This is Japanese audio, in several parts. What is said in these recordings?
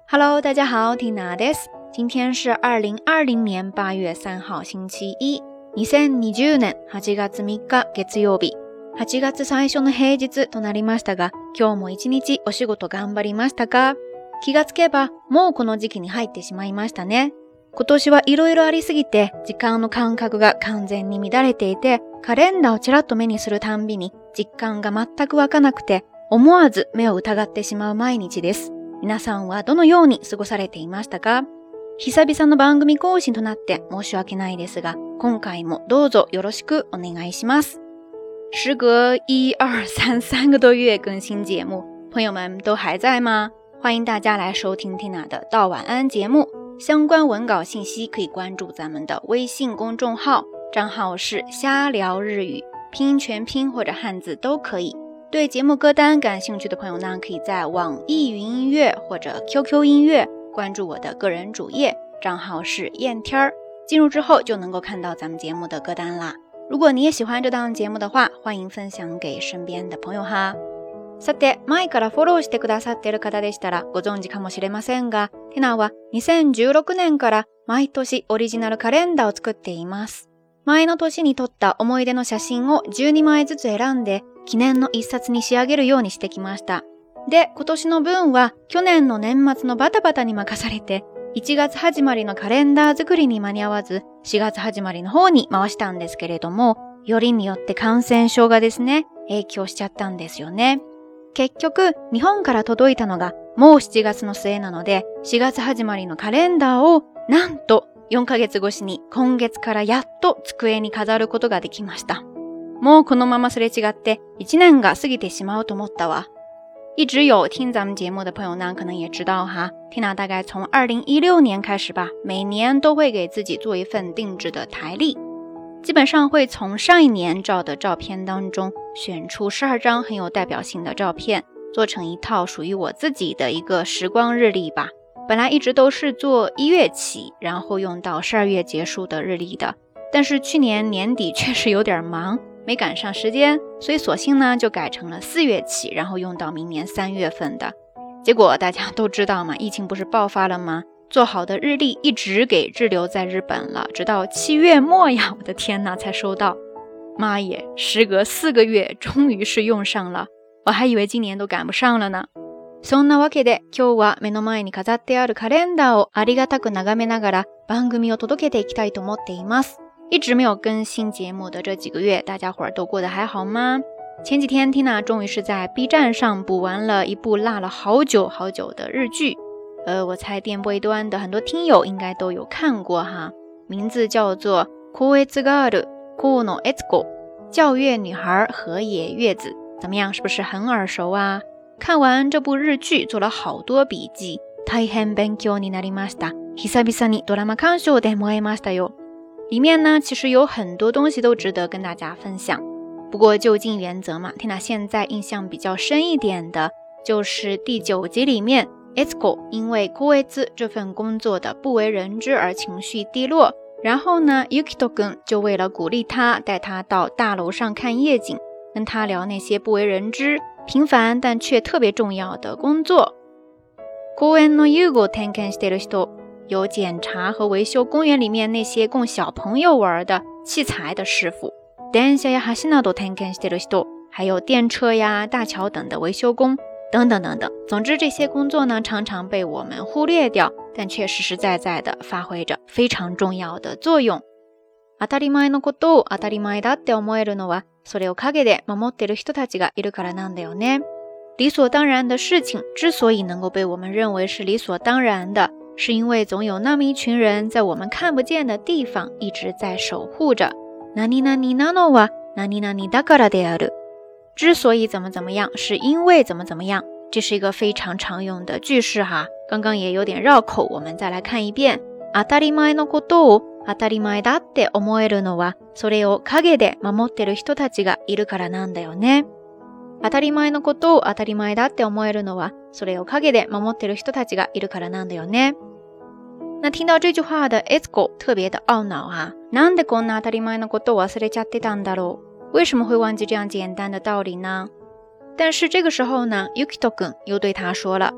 Hello， 大家好，Tina です。今天是2020年8月3号星期一。2020年8月3日月曜日。8月最初の平日となりましたが、今日も一日お仕事頑張りましたか？気がつけばもうこの時期に入ってしまいましたね。今年はいろいろありすぎて時間の感覚が完全に乱れていて、カレンダーをちらっと目にするたんびに実感が全く湧かなくて、思わず目を疑ってしまう毎日です。皆さんはどのように過ごされていましたか？久々の番組更新となって申し訳ないですが、今回もどうぞよろしくお願いします。时隔1、2、3、3个多月更新节目，朋友们都还在吗？欢迎大家来收听 Tina 的到晚安节目，相关文稿信息可以关注咱们的微信公众号，账号是瞎聊日语，拼音全拼或者汉字都可以。对节目歌单感兴趣的朋友呢，可以在网易云音乐或者 QQ 音乐关注我的个人主页，账号是燕天儿，进入之后就能够看到咱们节目的歌单啦。如果你也喜欢这档节目的话，欢迎分享给身边的朋友哈。さて、前からフォローしてくださっている方でしたらご存知かもしれませんが、テナは2016年から毎年オリジナルカレンダーを作っています。前の年に撮った思い出の写真を12枚ずつ選んで、記念の一冊に仕上げるようにしてきました。で、今年の分は去年の年末のバタバタに任されて、1月始まりのカレンダー作りに間に合わず、4月始まりの方に回したんですけれども、よりによって感染症がですね、影響しちゃったんですよね。結局、日本から届いたのがもう7月の末なので、4月始まりのカレンダーをなんと4ヶ月越しに今月からやっと机に飾ることができました。もうこのまますれ違って1年が過ぎてしまうと思ったわ。一直有听咱们节目的朋友呢，可能也知道哈，Tina大概从2016年开始吧，每年都会给自己做一份定制的台历，基本上会从上一年照的照片当中选出12张很有代表性的照片，做成一套属于我自己的一个时光日历吧。本来一直都是做1月起，然后用到12月结束的日历的，但是去年年底确实有点忙，没赶上时间，所以索性呢就改成了4月起，然后用到明年3月份的。结果大家都知道嘛，疫情不是爆发了吗？做好的日历一直给滞留在日本了，直到7月末呀，我的天哪，才收到。妈耶，时隔4个月终于是用上了，我还以为今年都赶不上了呢。そんなわけで今日は目の前に飾ってあるカレンダーをありがたく眺めながら番組を届けていきたいと思っています。一直没有更新节目的这几个月，大家伙儿都过得还好吗？前几天 Tina 终于是在 B 站上补完了一部落了好久好久的日剧，我猜电波一端的很多听友应该都有看过哈，名字叫做高越ガール河野悦子，教月女孩河野月子，怎么样，是不是很耳熟啊？看完这部日剧做了好多笔记，大変勉強になりました。久々にドラマ鑑賞で燃えましたよ。里面呢其实有很多东西都值得跟大家分享，不过就近原则嘛，Tina现在印象比较深一点的就是第9集里面Etsuko 因为高越这份工作的不为人知而情绪低落，然后呢 Yukito 君就为了鼓励他，带他到大楼上看夜景，跟他聊那些不为人知平凡但却特别重要的工作。公園の遊具を点検している人，有检查和维修公园里面那些供小朋友玩的器材的师傅。電車や橋など点検している人，还有电车呀、大桥等的维修工等等等等。总之这些工作呢常常被我们忽略掉，但却实实在在的发挥着非常重要的作用。当たり前のことを当たり前だって思えるのは、それを陰で守っている人たちがいるからなんだよね。理所当然的事情之所以能够被我们认为是理所当然的，是因为总有那么一群人在我们看不见的地方一直在守护着。何々なのは何々だからである。之所以怎么怎么样，是因为怎么怎么样。这是一个非常常用的句式哈，刚刚也有点绕口，我们再来看一遍。当たり前のことを当たり前だって思えるのは、それを陰で守ってる人たちがいるからなんだよね。当たり前のことを当たり前だって思えるのは、それを陰で守ってる人たちがいるからなんだよね。那听到这句话的 Etsuko 特别的懊恼啊，なんでこんな当たり前のことを忘れちゃってたんだろう？为什么会忘记这样简单的道理呢？但是这个时候呢 Yukito 君又对他说了，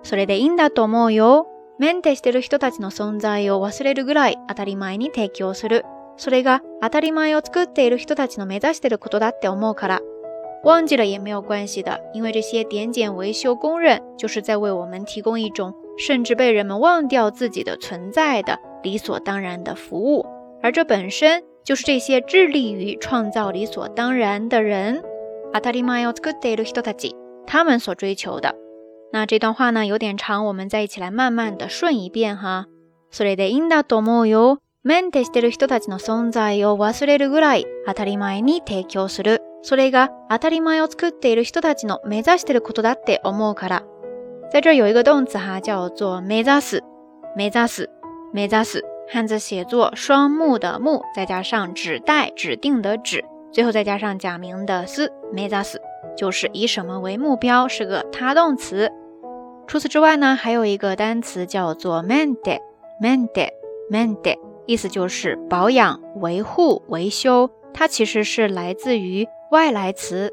それでいいんだと思うよ。メンテしてる人たちの存在を忘れるぐらい当たり前に提供する。それが当たり前を作っている人たちの目指してることだって思うから。忘记了也没有关系的，因为这些点检维修工人就是在为我们提供一种甚至被人们忘掉自己的存在的理所当然的服务，而这本身就是这些致力于创造理所当然的人，当たり前を作っている人たち，他们所追求的。那这段话呢有点长，我们再一起来慢慢的顺一遍哈。それでいいんだと思うよ。メンテしてる人たちの存在を忘れるぐらい当たり前に提供する。それが当たり前を作っている人たちの目指してることだって思うから。在这有一个动词哈，叫做目指す。目指す。目指す。汉字写作双目的目，再加上指代指定的指，最后再加上假名的す。目指す就是以什么为目标，是个他动词。除此之外呢，还有一个单词叫做メンテ。メンテ。メンテ。意思就是保养、维护、维修，它其实是来自于外来词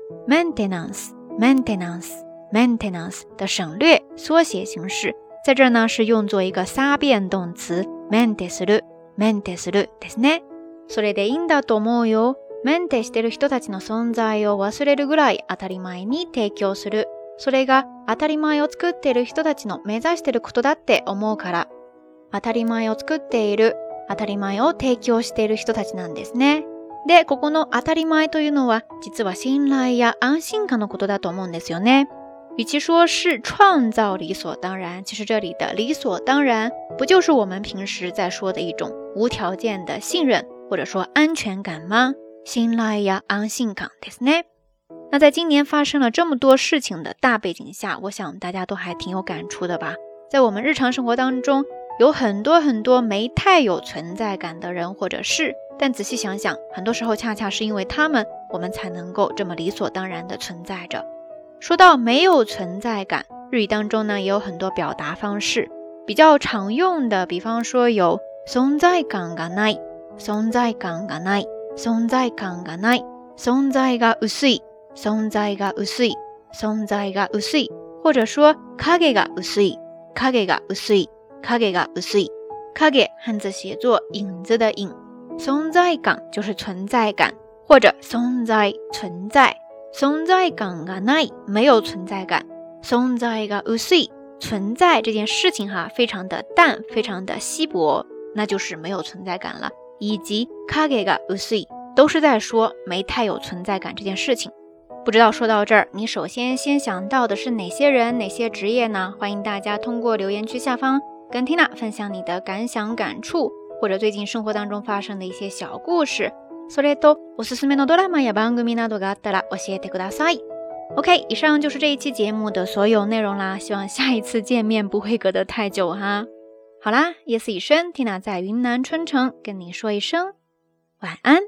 maintenance 的省略缩写形式，在这呢是用作一个撒变動詞メンテするですね。それでいいんだと思うよ。メンテしてる人たちの存在を忘れるぐらい当たり前に提供する。それが当たり前を作っている人たちの目指していることだって思うから。当たり前を作っている、当たり前を提供している人たちなんですね。で、ここの当たり前というのは実は信頼や安心感のことだと思うんですよね。与其说是创造理所当然，其实这里的理所当然不就是我们平时在说的一种无条件的信任或者说安全感吗？信頼や安心感ですね。那在今年发生了这么多事情的大背景下，我想大家都还挺有感触的吧。在我们日常生活当中有很多没太有存在感的人或者事，但仔细想想，很多时候恰恰是因为他们，我们才能够这么理所当然的存在着。说到没有存在感，日语当中呢也有很多表达方式，比较常用的，比方说有存在感がない、存在感がない、存在感がない、存在が薄い、存在が薄い、存在が薄い，或者说影が薄い、影が薄い、影が薄い。影汉字写作影子的影，存在感就是存在感，或者存在存在。存在感がない没有存在感，存在が薄い存在这件事情哈非常的淡，非常的稀薄，那就是没有存在感了。以及影が薄い都是在说没太有存在感这件事情。不知道说到这儿，你首先想到的是哪些人、哪些职业呢？欢迎大家通过留言区下方跟 Tina 分享你的感想感触，或者最近生活当中发生的一些小故事。それとおすすめのドラマや番組などがあったら教えてください。OK， 以上就是这一期节目的所有内容啦，希望下一次见面不会隔得太久哈。好啦，夜色已深 ，Tina 在云南春城跟你说一声晚安。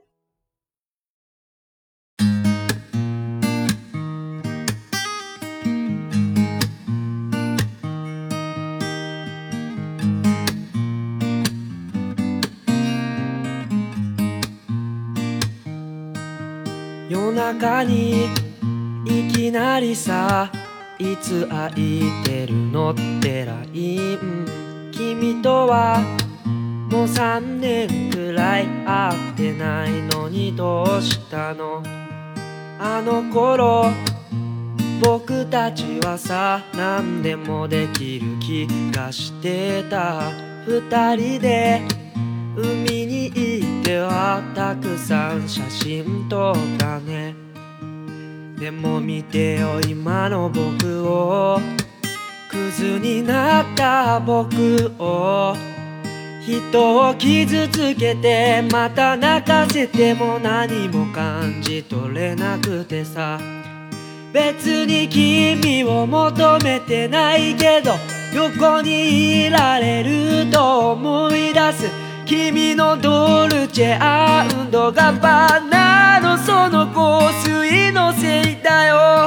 夜中にいきなりさ、いつ空いてるのってライン、君とはもう3年くらい会ってないのにどうしたの？あの頃僕たちはさ、何でもできる気がしてた。2人で海に行ってはたくさん写真撮ったね。でも見てよ今の僕を、クズになった僕を。人を傷つけてまた泣かせても何も感じ取れなくてさ、別に君を求めてないけど横にいられると思い出す。君のドルチェ&ガバナのその香水のせいだよ。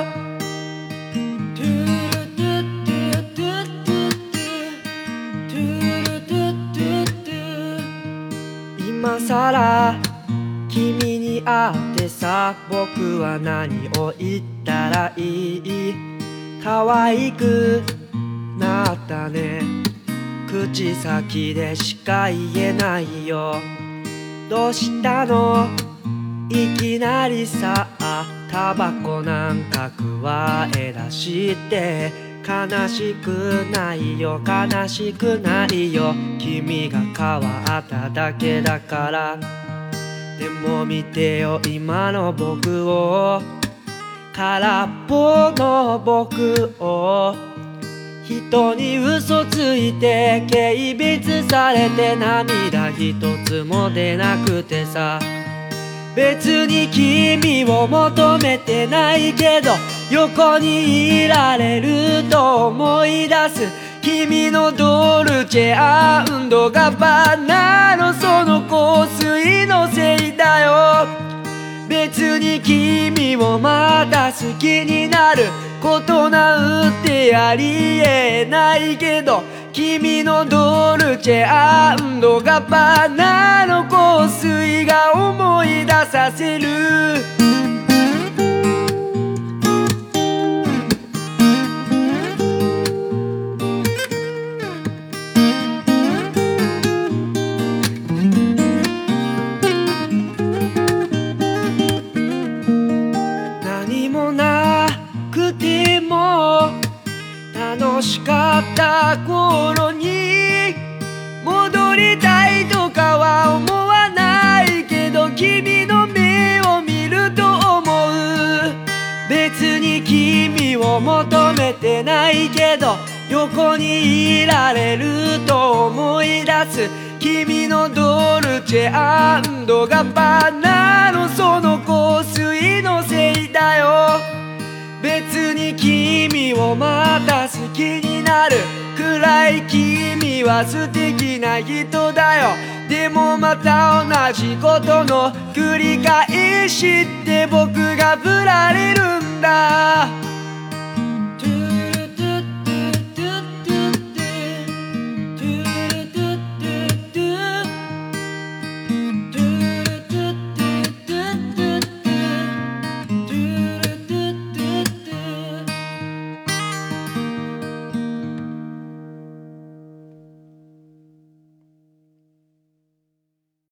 今さら君に会ってさ、僕は何を言ったらいい？可愛くなったね。口先でしか言えないよ。どうしたのいきなりさ、タバコなんか加え出して。悲しくないよ悲しくないよ、君が変わっただけだから。でも見てよ今の僕を、空っぽの僕を。人に嘘ついて軽蔑されて涙一つも出なくてさ。別に君を求めてないけど横にいられると思い出す。君のドルチェ&ガッバナのその香水のせいだよ。別に君をまた好きになることなんてありえないけど、君のドルチェ&ガッバナの香水が思い出させる。何もなくても楽しかった頃に戻りたいとかは思わないけど、君の目を見ると思う。別に君を求めてないけど横にいられると思い出す。君のドルチェ&ガッバナのその香水のせいだよ。別に君をまた好きになるくらい君は素敵な人だよ。でもまた同じことの繰り返しって僕が振られるんだ。